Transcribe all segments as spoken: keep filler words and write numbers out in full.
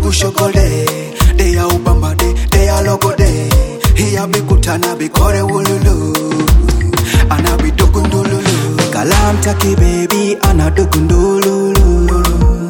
bushokole de ya ubamba de de ya logo de hiya bikutana bikore wululu ana bidukundululu kalam taki baby ana dukundululu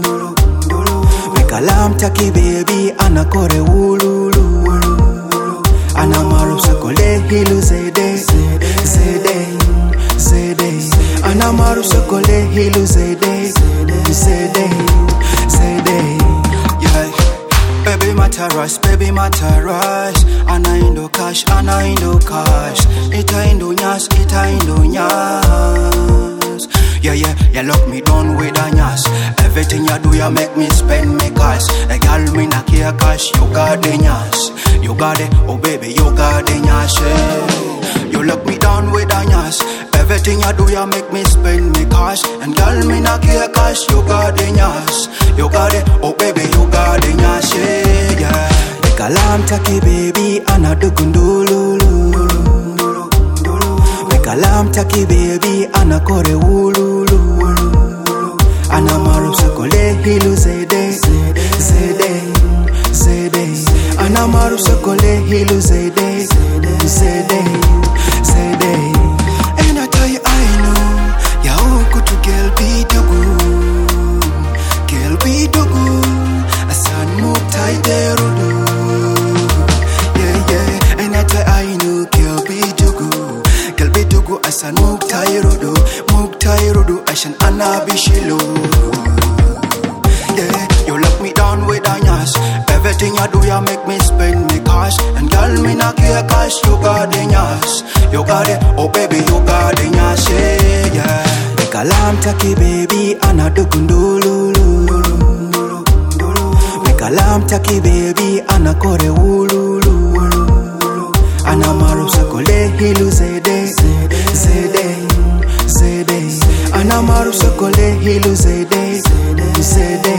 kalam taki baby ana kore wululu ana marusa kole hilu zede zede zede ana marusa kole hilu zede zede zede yeah baby mataras baby mataras ana indo cash ana indo cash ita indo nyas ita indo nyas yeah yeah you lock me down with a nyas everything you do you make me spend me cash a girl me na care cash you got the nyas you got it oh baby you got the nyas you lock me down with a nyas everything you do you make me spend me cash and girl me na care cash you got the nyas you got it oh baby you got the nyas yeah kalam taki baby ana dukundululu kalam taki baby ana kore wululu ana marusa kole hilu zede zede zede ana marusa kole hilu zede zede zede and I tell you I know ya uku to girl be dugu girl be dugu asan muktai derudu yeah yeah and I tell you I know girl be dugu girl be dugu asan muktai rodo muktai rodo ashan anabishilo yeah you lock me down with a nyas everything you do you make me spend me cash and girl me na care cash you got the nyas you got it oh baby you got the nyas yeah kalam taki baby ana dukundululu kalam taki baby ana kore wululu ana marusa kole hilu zede zede zede ana marusa kole hilu zede zede